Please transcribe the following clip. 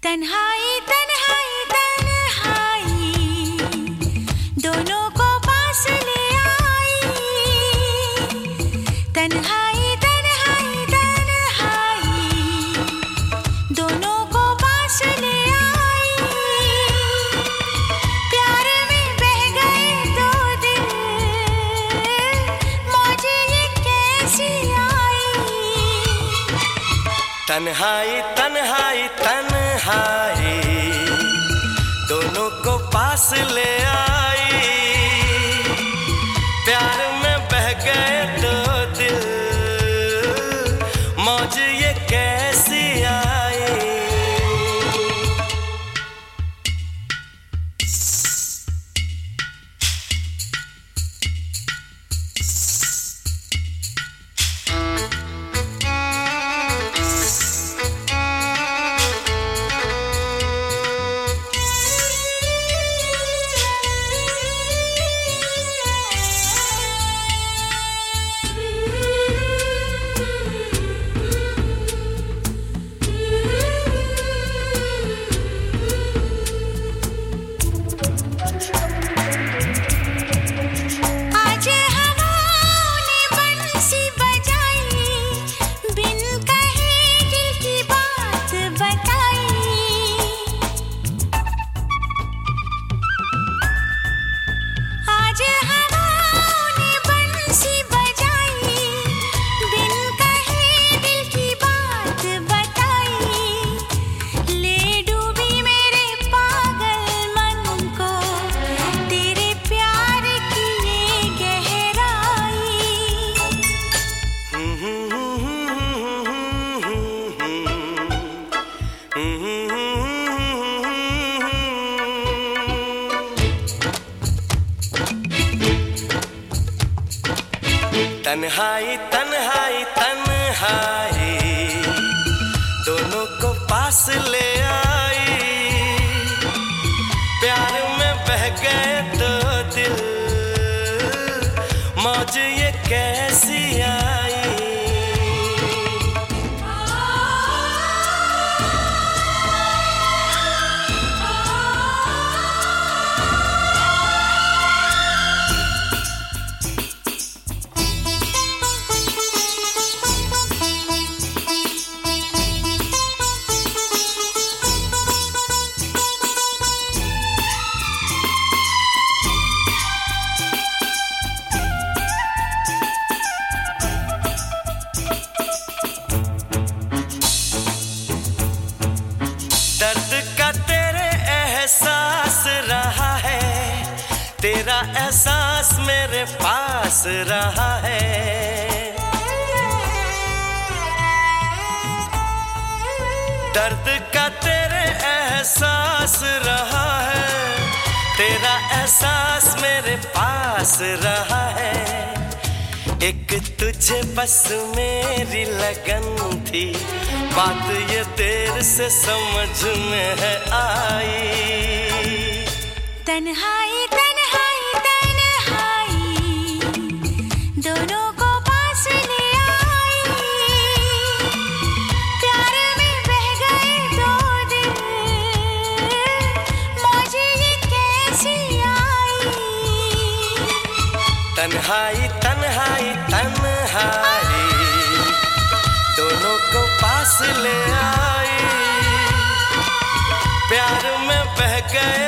तन्हाई तन्हाई तन्हाई दोनों को पास ले आई। तन्हाई तन्हाई तन्हाई दोनों को पास ले आई। प्यार में बह गए दो दिल, मौज ये कैसी आई। तन्हाई तन्हाई तन्हाई दोनों को पास ले आई। प्यार में बह गए दो दिल, मौज ये कैसी आई। तन्हाई तन्हाई तन्हाई दोनों को पास ले आई। प्यार में बह गए दो दिल, मौज ये कैसी आई। दर्द का तेरे एहसास रहा है, तेरा एहसास मेरे पास रहा है। दर्द का तेरे एहसास रहा है, तेरा एहसास मेरे पास रहा है। एक तुझे बस मेरी लगन थी, बात ये देर से समझ में है आई। तन्हाई तन्हाई तन्हाई दोनों को पास ले आई। प्यार में बह गए दो दिल, मौज ये कैसी आई। तन्हाई तन्हाई तन्हाई दोनों को पास ले आई। प्यार में बह गए